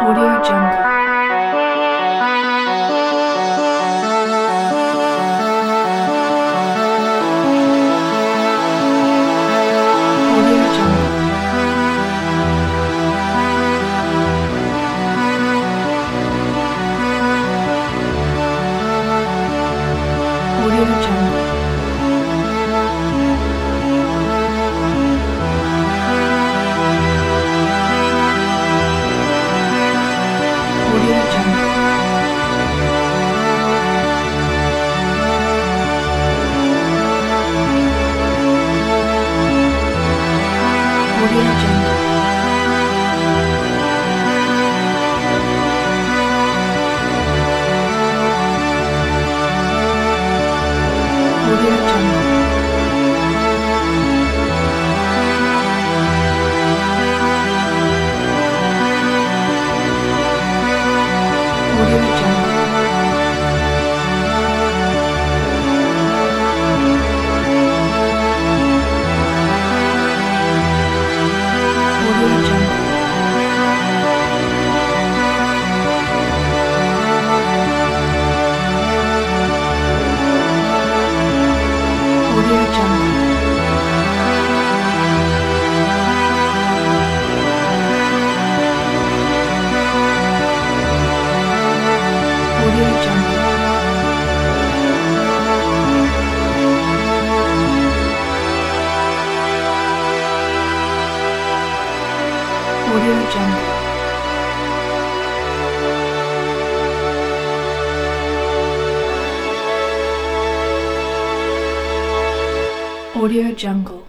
Audio Jungle. Audio Jungle. Audio Jungle. Audio Jungle. Audio Jungle. Audio Jungle. Audio Jungle. Audio Jungle. Audio Jungle. Audio Jungle. Audio Jungle. Audio Jungle.